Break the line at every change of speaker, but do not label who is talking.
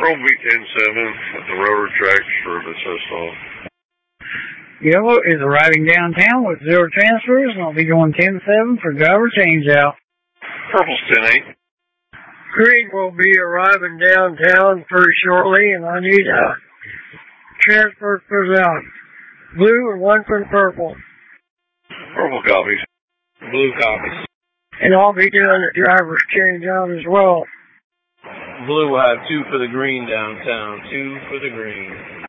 Rollbeat 10-7 at the railroad tracks for the Cessna.
Yellow is arriving downtown with 0 transfers, and I'll be going 10-7 for driver changeout.
Purple's 10-8.
Green will be arriving downtown pretty shortly, and I need a transfer for out. Blue and 1 for the purple.
Purple copies.
Blue copies.
And I'll be doing the driver's changeout as well.
Blue will have 2 for the green downtown. 2 for the green.